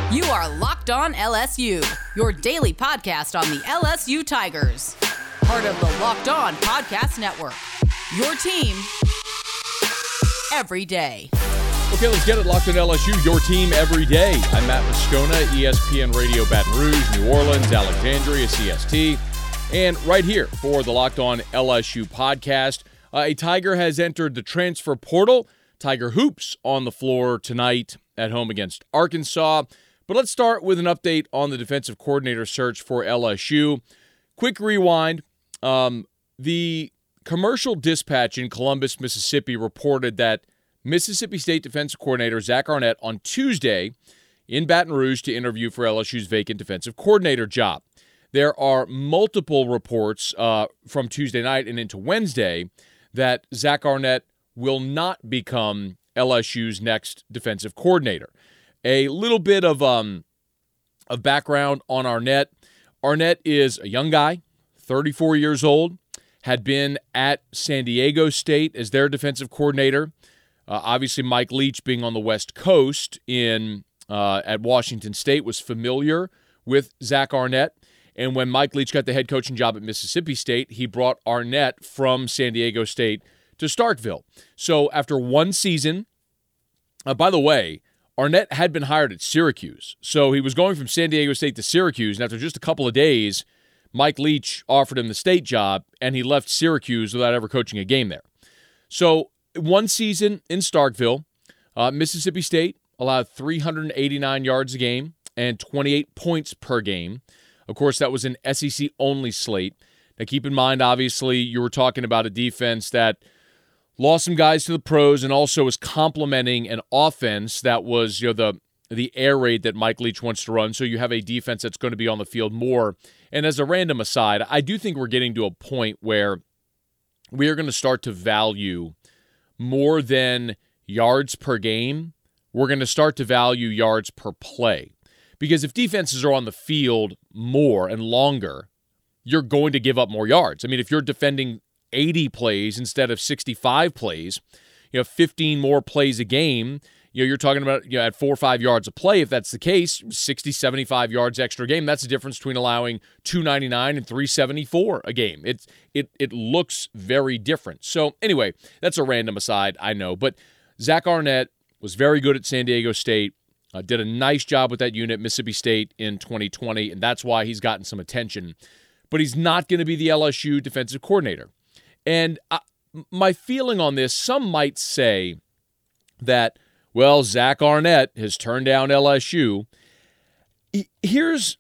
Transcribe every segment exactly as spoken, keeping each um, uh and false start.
You are Locked On L S U, your daily podcast on the L S U Tigers. Part of the Locked On Podcast Network, your team every day. Okay, let's get it. Locked On L S U, your team every day. I'm Matt Moscona, E S P N Radio Baton Rouge, New Orleans, Alexandria, C S T. And right here for the Locked On L S U podcast, uh, a Tiger has entered the transfer portal. Tiger hoops on the floor tonight at home against Arkansas. But let's start with an update on the defensive coordinator search for L S U. Quick rewind. Um, the Commercial Dispatch in Columbus, Mississippi reported that Mississippi State defensive coordinator Zach Arnett on Tuesday in Baton Rouge to interview for L S U's vacant defensive coordinator job. There are multiple reports uh, from Tuesday night and into Wednesday that Zach Arnett will not become L S U's next defensive coordinator. A little bit of um of background on Arnett. Arnett is a young guy, thirty-four years old, had been at San Diego State as their defensive coordinator. Uh, obviously, Mike Leach, being on the West Coast in uh, at Washington State, was familiar with Zach Arnett. And when Mike Leach got the head coaching job at Mississippi State, he brought Arnett from San Diego State to Starkville. So after one season, uh, by the way, Arnett had been hired at Syracuse. So he was going from San Diego State to Syracuse, and after just a couple of days, Mike Leach offered him the state job, and he left Syracuse without ever coaching a game there. So one season in Starkville, uh, Mississippi State allowed three hundred eighty-nine yards a game and twenty-eight points per game. Of course, that was an S E C-only slate. Now, keep in mind, obviously, you were talking about a defense that lost some guys to the pros and also was complementing an offense that was, you know, the the air raid that Mike Leach wants to run. So you have a defense that's going to be on the field more. And as a random aside, I do think we're getting to a point where we are going to start to value more than yards per game. We're going to start to value yards per play. Because if defenses are on the field more and longer, you're going to give up more yards. I mean, if you're defending eighty plays instead of sixty-five plays, you know, fifteen more plays a game, you know, you're talking about, you know, at four or five yards a play. If that's the case, sixty, seventy-five yards extra a game, that's the difference between allowing two ninety-nine and three seventy-four a game. It's it it looks very different. So anyway, that's a random aside, I know. But Zach Arnett was very good at San Diego State, uh, did a nice job with that unit at Mississippi State in twenty twenty, and that's why he's gotten some attention. But he's not going to be the L S U defensive coordinator. And I, my feeling on this, some might say that, well, Zach Arnett has turned down L S U. Here's,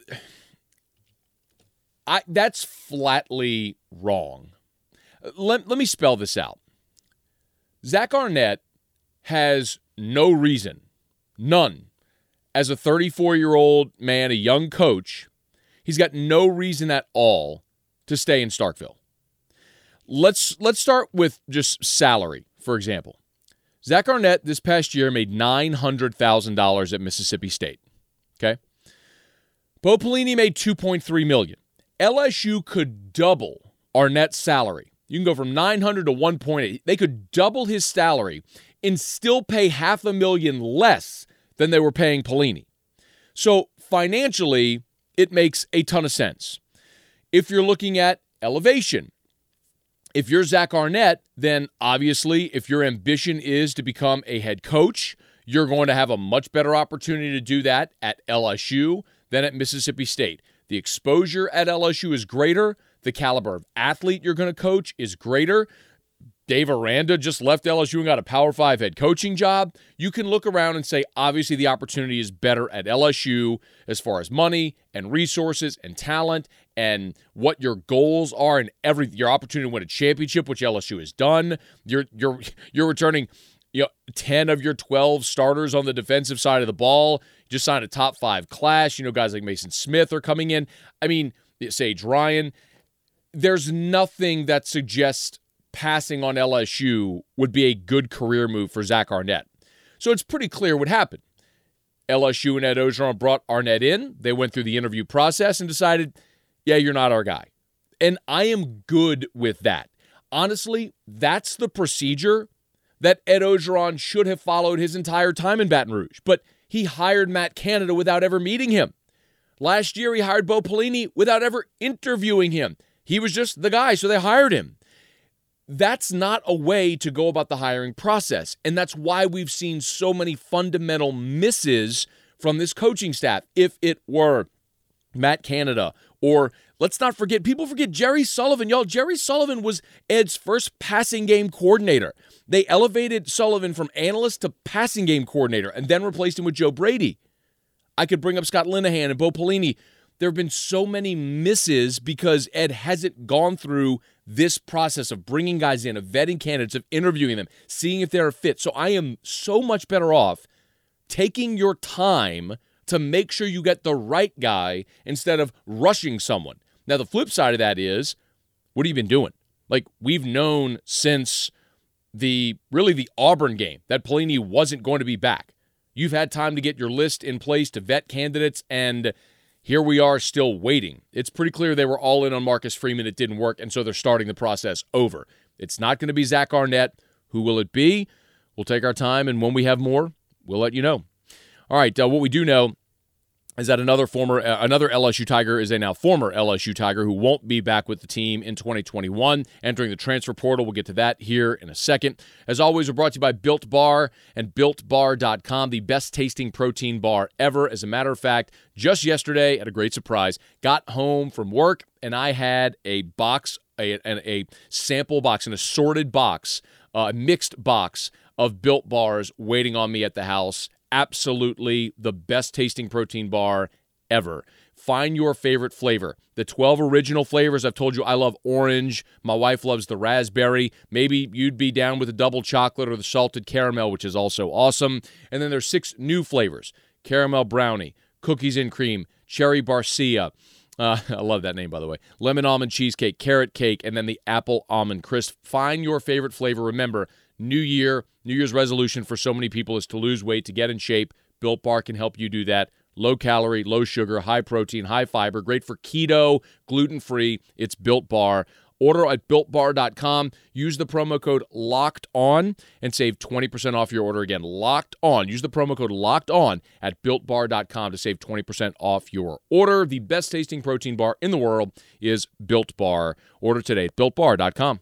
I that's flatly wrong. Let, let me spell this out. Zach Arnett has no reason, none, as a thirty-four-year-old man, a young coach, he's got no reason at all to stay in Starkville. Let's let's start with just salary, for example. Zach Arnett this past year made nine hundred thousand dollars at Mississippi State. Okay? Bo Pelini made two point three million dollars. L S U could double Arnett's salary. You can go from nine hundred to one point eight. They could double his salary and still pay half a million less than they were paying Pelini. So financially, it makes a ton of sense. If you're looking at elevation, if you're Zach Arnett, then obviously if your ambition is to become a head coach, you're going to have a much better opportunity to do that at L S U than at Mississippi State. The exposure at L S U is greater. The caliber of athlete you're going to coach is greater. Dave Aranda just left L S U and got a Power Five head coaching job. You can look around and say, obviously, the opportunity is better at L S U as far as money and resources and talent and what your goals are and every your opportunity to win a championship, which L S U has done. You're you're you're returning, you know, ten of your twelve starters on the defensive side of the ball. You just signed a top five class. You know, guys like Mason Smith are coming in. I mean, Sage Ryan. There's nothing that suggests passing on L S U would be a good career move for Zach Arnett. So it's pretty clear what happened. L S U and Ed Orgeron brought Arnett in. They went through the interview process and decided, yeah, you're not our guy. And I am good with that. Honestly, that's the procedure that Ed Orgeron should have followed his entire time in Baton Rouge. But he hired Matt Canada without ever meeting him. Last year, he hired Bo Pelini without ever interviewing him. He was just the guy, so they hired him. That's not a way to go about the hiring process, and that's why we've seen so many fundamental misses from this coaching staff. If it were Matt Canada, or let's not forget, people forget Jerry Sullivan. Y'all, Jerry Sullivan was Ed's first passing game coordinator. They elevated Sullivan from analyst to passing game coordinator and then replaced him with Joe Brady. I could bring up Scott Linehan and Bo Pelini. There have been so many misses because Ed hasn't gone through this process of bringing guys in, of vetting candidates, of interviewing them, seeing if they're a fit. So I am so much better off taking your time to make sure you get the right guy instead of rushing someone. Now, the flip side of that is, what have you been doing? Like, we've known since the, really the Auburn game that Pelini wasn't going to be back. You've had time to get your list in place to vet candidates, and here we are still waiting. It's pretty clear they were all in on Marcus Freeman. It didn't work, and so they're starting the process over. It's not going to be Zach Arnett. Who will it be? We'll take our time, and when we have more, we'll let you know. All right, uh, what we do know is that another former, uh, another L S U Tiger is a now former L S U Tiger who won't be back with the team in twenty twenty-one, entering the transfer portal. We'll get to that here in a second. As always, we're brought to you by Built Bar and Built Bar dot com, the best-tasting protein bar ever. As a matter of fact, just yesterday, at a great surprise, got home from work, and I had a box, a, a, a sample box, an assorted box, a mixed box of Built Bars waiting on me at the house. Absolutely the best-tasting protein bar ever. Find your favorite flavor. The twelve original flavors, I've told you I love orange. My wife loves the raspberry. Maybe you'd be down with the double chocolate or the salted caramel, which is also awesome. And then there's six new flavors: caramel brownie, cookies and cream, cherry barcia. Uh, I love that name, by the way. Lemon almond cheesecake, carrot cake, and then the apple almond crisp. Find your favorite flavor. Remember, New Year, New Year's resolution for so many people is to lose weight, to get in shape. Built Bar can help you do that. Low calorie, low sugar, high protein, high fiber, great for keto, gluten-free. It's Built Bar. Order at Built Bar dot com. Use the promo code LOCKEDON and save twenty percent off your order. Again, Locked On. Use the promo code LOCKEDON at Built Bar dot com to save twenty percent off your order. The best-tasting protein bar in the world is Built Bar. Order today at Built Bar dot com.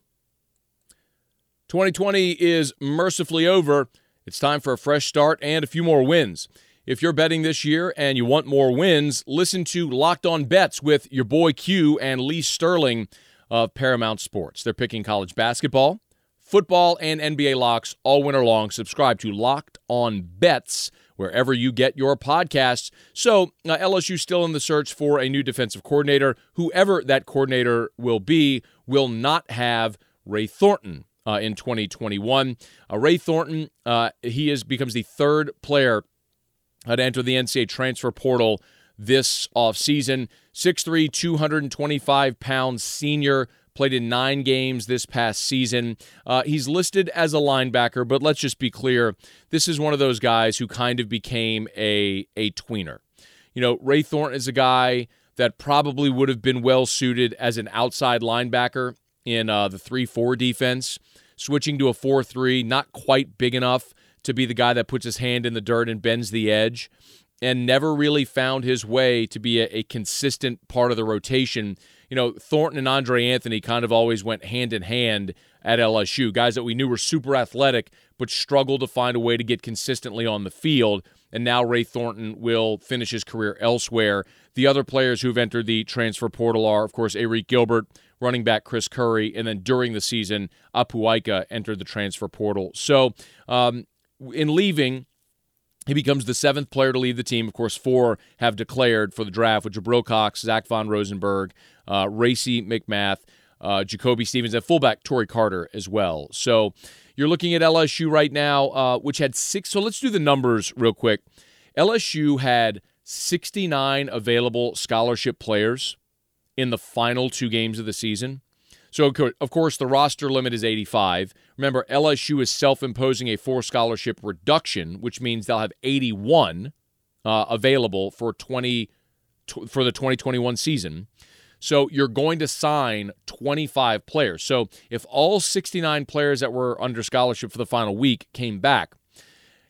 twenty twenty is mercifully over. It's time for a fresh start and a few more wins. If you're betting this year and you want more wins, listen to Locked On Bets with your boy Q and Lee Sterling of Paramount Sports. They're picking college basketball, football, and N B A locks all winter long. Subscribe to Locked On Bets wherever you get your podcasts. So uh, L S U still in the search for a new defensive coordinator. Whoever that coordinator will be will not have Ray Thornton Uh, in twenty twenty-one. Uh, Ray Thornton, uh, he is becomes the third player uh, to enter the N C double A transfer portal this offseason. six three, two hundred twenty-five pound senior, played in nine games this past season. Uh, he's listed as a linebacker, but let's just be clear, this is one of those guys who kind of became a, a tweener. You know, Ray Thornton is a guy that probably would have been well-suited as an outside linebacker in uh, the three four defense. Switching to a four three, not quite big enough to be the guy that puts his hand in the dirt and bends the edge, and never really found his way to be a, a consistent part of the rotation. You know, Thornton and Andre Anthony kind of always went hand in hand at L S U, guys that we knew were super athletic but struggled to find a way to get consistently on the field, and now Ray Thornton will finish his career elsewhere. The other players who've entered the transfer portal are, of course, Eric Gilbert, running back Chris Curry, and then during the season, Apuaika entered the transfer portal. So um, in leaving, he becomes the seventh player to leave the team. Of course, four have declared for the draft, with Jabril Cox, Zach Von Rosenberg, uh, Racy McMath, uh, Jacoby Stevens, and fullback Torrey Carter as well. So you're looking at L S U right now, uh, which had six. So let's do the numbers real quick. L S U had sixty-nine available scholarship players in the final two games of the season. So, of course, the roster limit is eighty-five. Remember, L S U is self-imposing a four-scholarship reduction, which means they'll have eighty-one uh, available for twenty for the twenty twenty-one season. So you're going to sign twenty-five players. So if all sixty-nine players that were under scholarship for the final week came back,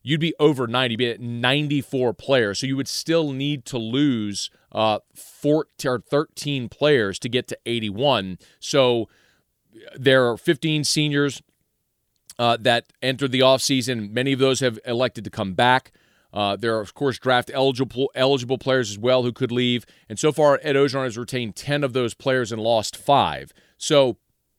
you'd be over ninety, you'd be at ninety-four players. So you would still need to lose uh, fourteen or thirteen players to get to eighty-one. So there are fifteen seniors uh, that entered the offseason. Many of those have elected to come back. Uh, there are, of course, draft eligible eligible players as well who could leave. And so far, Ed Orgeron has retained ten of those players and lost five. So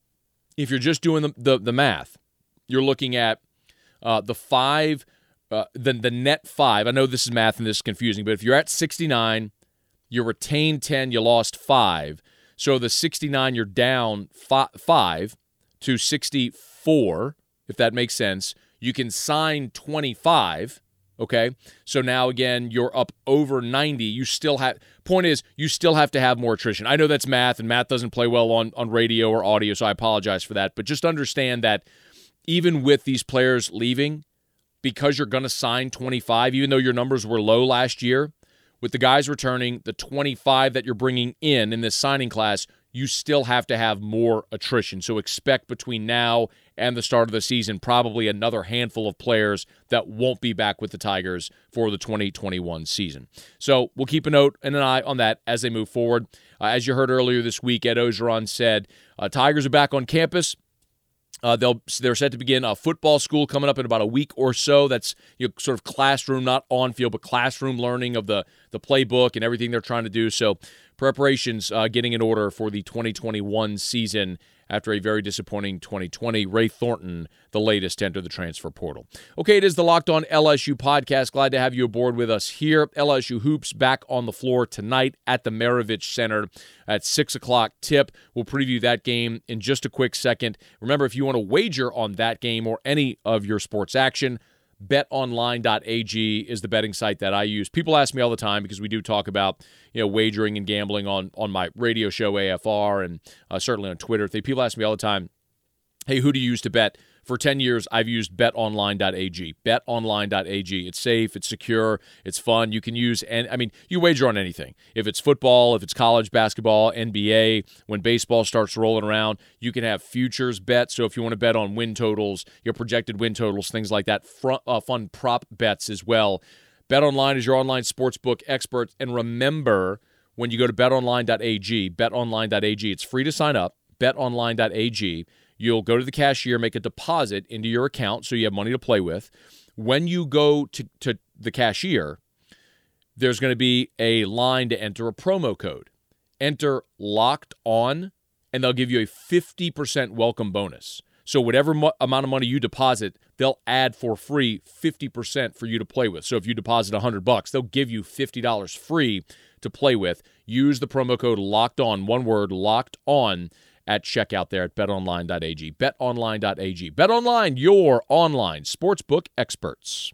if you're just doing the, the, the math, you're looking at uh, the five, uh, the, the net five. I know this is math and this is confusing, but if you're at sixty-nine, you retained ten, you lost five. So the sixty-nine, you're down fi- five to sixty-four, if that makes sense. You can sign twenty-five. Okay, so now again, you're up over ninety. You still have, point is, you still have to have more attrition. I know that's math, and math doesn't play well on, on radio or audio, so I apologize for that. But just understand that even with these players leaving, because you're going to sign twenty-five, even though your numbers were low last year, with the guys returning, the twenty-five that you're bringing in in this signing class, you still have to have more attrition. So expect between now and the start of the season probably another handful of players that won't be back with the Tigers for the twenty twenty-one season. So we'll keep a note and an eye on that as they move forward. Uh, as you heard earlier this week, Ed Orgeron said uh, Tigers are back on campus. Uh, they'll they're set to begin a football school coming up in about a week or so. That's, you know, sort of classroom, not on field, but classroom learning of the the playbook and everything they're trying to do. So preparations uh, getting in order for the twenty twenty-one season after a very disappointing twenty twenty. Ray Thornton, the latest to enter the transfer portal. Okay, it is the Locked On L S U podcast. Glad to have you aboard with us here. L S U Hoops back on the floor tonight at the Maravich Center at six o'clock tip. We'll preview that game in just a quick second. Remember, if you want to wager on that game or any of your sports action, bet online dot a g is the betting site that I use. People ask me all the time because we do talk about, you know, wagering and gambling on, on my radio show A F R and uh, certainly on Twitter. They, people ask me all the time, hey, who do you use to bet? For ten years, I've used bet online dot a g. bet online dot a g. It's safe, it's secure, it's fun. You can use, and I mean, you wager on anything. If it's football, if it's college basketball, N B A, when baseball starts rolling around, you can have futures bets. So if you want to bet on win totals, your projected win totals, things like that, front, uh, fun prop bets as well. BetOnline is your online sportsbook expert. And remember, when you go to bet online dot a g, bet online dot a g, it's free to sign up, bet online dot a g. You'll go to the cashier, make a deposit into your account so you have money to play with. When you go to, to the cashier, there's going to be a line to enter a promo code. Enter Locked On, and they'll give you a fifty percent welcome bonus. So whatever mo- amount of money you deposit, they'll add for free fifty percent for you to play with. So if you deposit one hundred bucks, they'll give you fifty dollars free to play with. Use the promo code Locked On, one word, Locked On, at checkout there at bet online dot a g. bet online dot a g. BetOnline, your online sportsbook experts.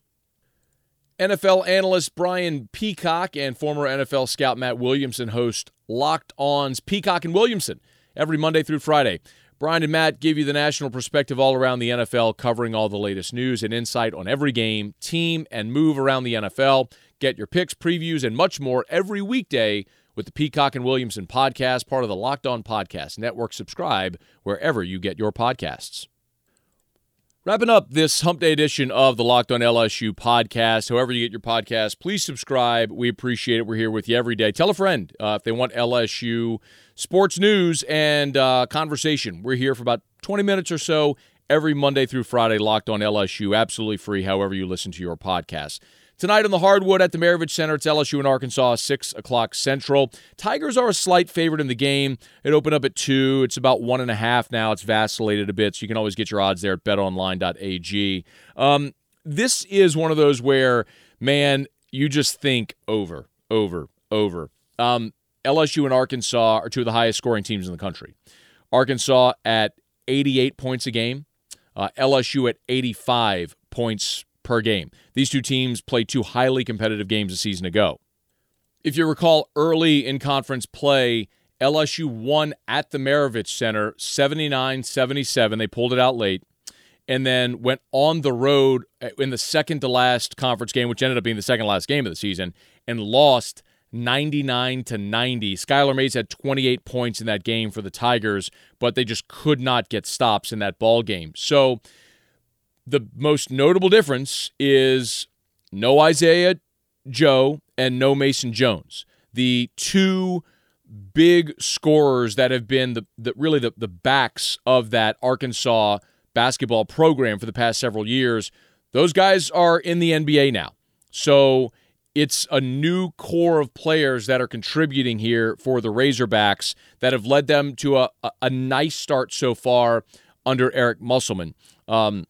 N F L analyst Brian Peacock and former N F L scout Matt Williamson host Locked On's Peacock and Williamson every Monday through Friday. Brian and Matt give you the national perspective all around the N F L, covering all the latest news and insight on every game, team, and move around the N F L. Get your picks, previews, and much more every weekday with the Peacock and Williamson podcast, part of the Locked On Podcast Network. Subscribe wherever you get your podcasts. Wrapping up this Hump Day edition of the Locked On L S U podcast. However you get your podcast, please subscribe. We appreciate it. We're here with you every day. Tell a friend uh, if they want L S U sports news and uh, conversation. We're here for about twenty minutes or so every Monday through Friday, Locked On L S U, absolutely free however you listen to your podcast. Tonight on the hardwood at the Maravich Center, it's L S U in Arkansas, six o'clock Central. Tigers are a slight favorite in the game. It opened up at two. It's about one and a half now. It's vacillated a bit, so you can always get your odds there at bet online dot a g. Um, this is one of those where, man, you just think over, over, over. Um, L S U and Arkansas are two of the highest scoring teams in the country. Arkansas at eighty-eight points a game. Uh, L S U at eighty-five points per game. These two teams played two highly competitive games a season ago. If you recall, early in conference play, L S U won at the Maravich Center seventy-nine seventy-seven. They pulled it out late and then went on the road in the second to last conference game, which ended up being the second last game of the season, and lost ninety-nine to ninety. Skylar Mays had twenty-eight points in that game for the Tigers, but they just could not get stops in that ball game. So the most notable difference is no Isaiah Joe and no Mason Jones. The two big scorers that have been the, the really the, the backs of that Arkansas basketball program for the past several years, those guys are in the N B A now. So it's a new core of players that are contributing here for the Razorbacks that have led them to a, a, a nice start so far under Eric Musselman. Um,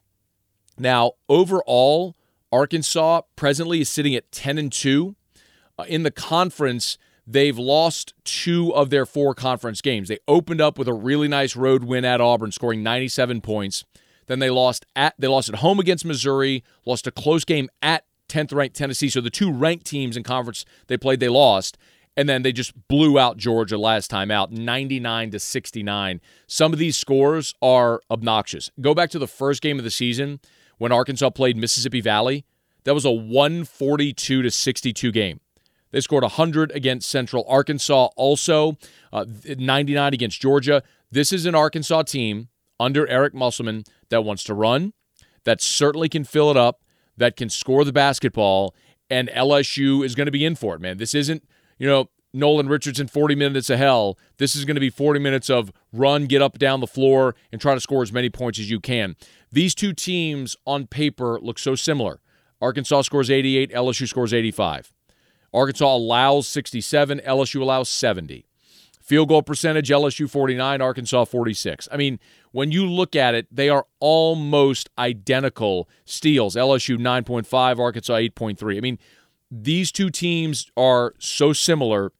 now, overall, Arkansas presently is sitting at ten and two. Uh, in the conference, they've lost two of their four conference games. They opened up with a really nice road win at Auburn, scoring ninety-seven points. Then they lost at they lost at home against Missouri, lost a close game at tenth-ranked Tennessee. So the two ranked teams in conference they played, they lost. And then they just blew out Georgia last time out, ninety-nine to sixty-nine. Some of these scores are obnoxious. Go back to the first game of the season when Arkansas played Mississippi Valley. That was a one forty-two to sixty-two game. They scored one hundred against Central Arkansas also, uh, ninety-nine against Georgia. This is an Arkansas team under Eric Musselman that wants to run, that certainly can fill it up, that can score the basketball, and L S U is going to be in for it, man. This isn't, you know, Nolan Richardson, forty minutes of hell. This is going to be forty minutes of run, get up, down the floor, and try to score as many points as you can. These two teams on paper look so similar. Arkansas scores eighty-eight, L S U scores eighty-five. Arkansas allows sixty-seven, L S U allows seventy. Field goal percentage, L S U forty-nine, Arkansas forty-six. I mean, when you look at it, they are almost identical steals. L S U nine point five, Arkansas eight point three. I mean, these two teams are so similar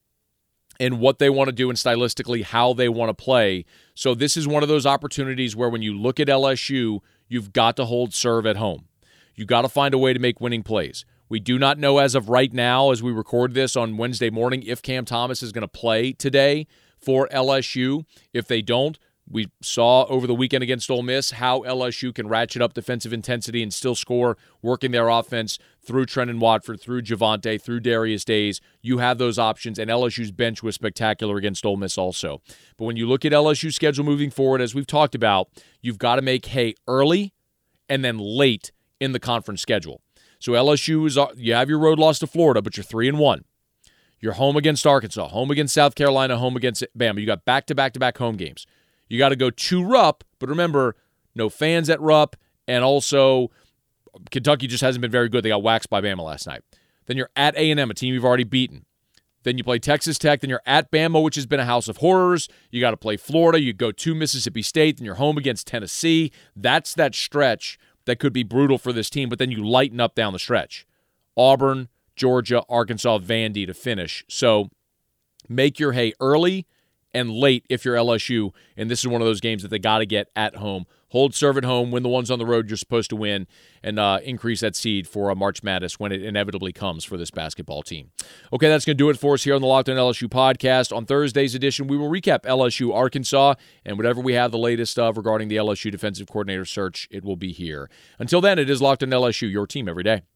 in what they want to do and stylistically how they want to play. So this is one of those opportunities where when you look at L S U, you've got to hold serve at home. You got to find a way to make winning plays. We do not know as of right now, as we record this on Wednesday morning, if Cam Thomas is going to play today for L S U. If they don't, we saw over the weekend against Ole Miss how L S U can ratchet up defensive intensity and still score, working their offense through Trenton Watford, through Javonte, through Darius Days. You have those options, and L S U's bench was spectacular against Ole Miss also. But when you look at L S U's schedule moving forward, as we've talked about, you've got to make hay early and then late in the conference schedule. So L S U is you have your road loss to Florida, but you're three and one. You're home against Arkansas, home against South Carolina, home against Bama. You got back to back to back home games. You got to go to Rupp, but remember, no fans at Rupp, and also Kentucky just hasn't been very good. They got waxed by Bama last night. Then you're at A and M, a team you've already beaten. Then you play Texas Tech. Then you're at Bama, which has been a house of horrors. You got to play Florida. You go to Mississippi State. Then you're home against Tennessee. That's that stretch that could be brutal for this team, but then you lighten up down the stretch. Auburn, Georgia, Arkansas, Vandy to finish. So make your hay early and late if you're L S U, and this is one of those games that they got to get at home. Hold serve at home, win the ones on the road you're supposed to win, and uh, increase that seed for a March Madness when it inevitably comes for this basketball team. Okay, that's going to do it for us here on the Locked On L S U podcast. On Thursday's edition, we will recap L S U Arkansas, and whatever we have the latest of regarding the L S U defensive coordinator search, it will be here. Until then, it is Locked On L S U, your team every day.